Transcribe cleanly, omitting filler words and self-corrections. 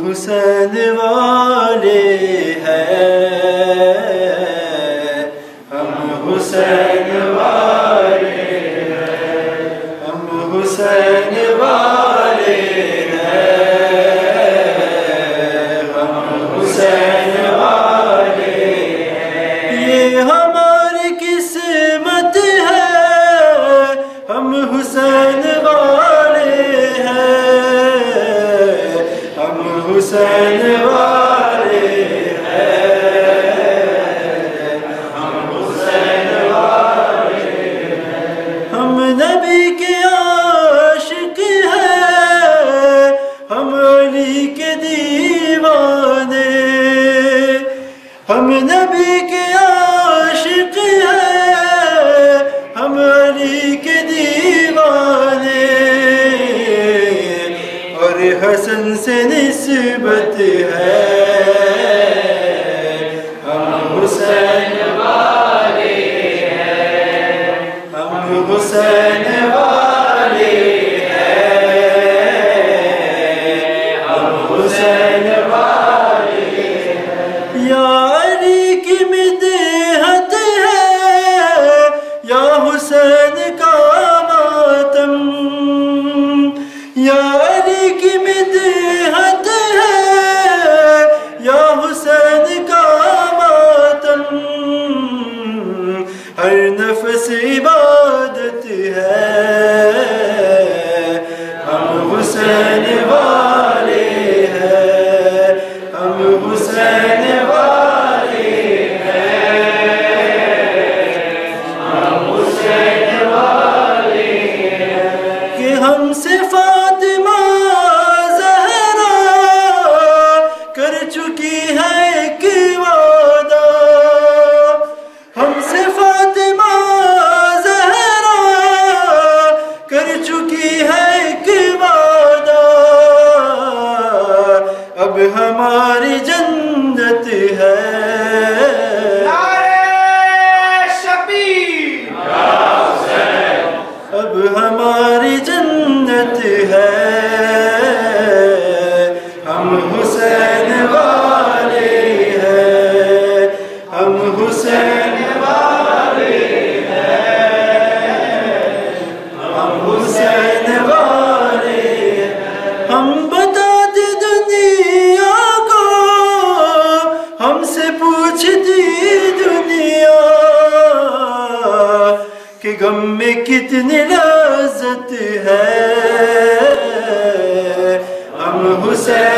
हुसैन वाले हैं, हम हुसैन वाले हैं, हम हुसैन वाले हैं, हम हुसैन वाले हैं। ये हमारी किस्मत है, हम हुसैन वाले हैं, हम हुसैन वाले हैं, हम हुसैन वाले हैं। हम नबी के आशिक हैं, हम अली के दीवाने, हम नबी के आशिक हैं, हम अली के दीवाने। और हसन से निस्बत है, हम हुसैन वाले हैं, हम हुसैन वाले हैं, हम हुसैन वाले हैं। या अली की मिदहत है, या हुसैन का मातम, या अली की मिदहत है, या हुसैन का मातम। हर नफ्स इबादत है, हम हुसैन वाले हैं, हम हुसैन वाले हैं, हम हुसैन वाले हैं। कि हमसे फातिमा ज़हरा कर चुकी है एक वादा, हमसे फातिमा ज़हरा कर चुकी है एक वादा। अब हमारी जन्नत है, अब हमारी जन्नत है, हम हुसैन वाले हैं, हम हुसैन वाले हैं, हम हुसैन वाले हैं। हम बताते दुनिया को, हमसे पूछती दुनिया कि गम में कितनी लज्जत है, हम हुसैन